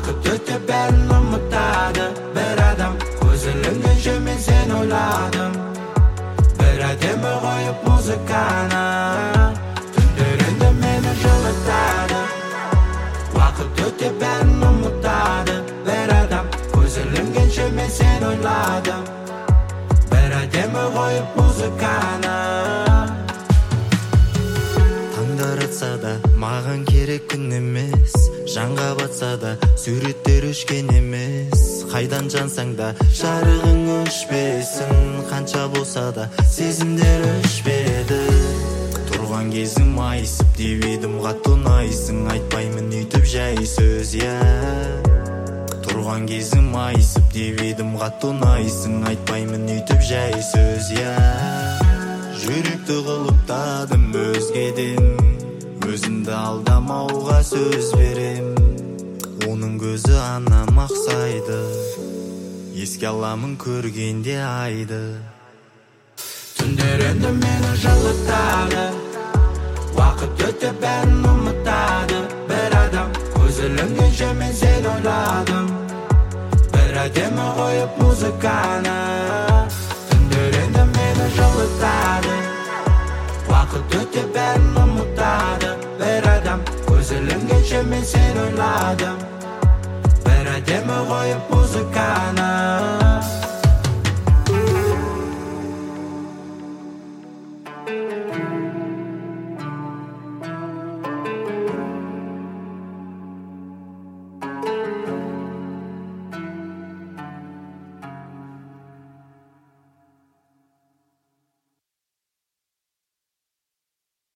Vaqt o'tib bärin unutadi bir adam. Ko'z ilinguncha men seni o'yladim. Bir ademi qo'yib muzikani tunlarida meni yig'latadi. Vaqt o'tib bärin unutadi bir adam. Ko'z ilinguncha men seni o'yladim. Bir ademi qo'yib muzikani. Tаңдар атса да маған керек күн емес, жанға батса да суреттер өшкен емес. Қайдан жансаң да жарығың өшпесін, қанша болса да сезімдер өшпеді. Тұрған кезің майысып деп едім, қатты ұнайсың, айтпаймын үйтіп жай сөз, я. Тұрған кезің майысып деп едім, қатты ұнайсың, айтпаймын үйтіп жай сөз, я. Жүректі қылыптадым өзгеден, өзімді алдамауға сөз берем. Оның көзі анам ақсайды, еске аламын көргенде айды. Түндерінде мені жылытады, вақыт өтіп бәрін ұмытады бір адам. Көз ілінгенше мен сені ойладым, бір әдемі қойып музыканы. Түндерінде мені жылытады, вақыт өтіп бәрін ұмытады бір адам. Көз ілінгенше мен сені ойладым, бір әдемі қойып музыканы.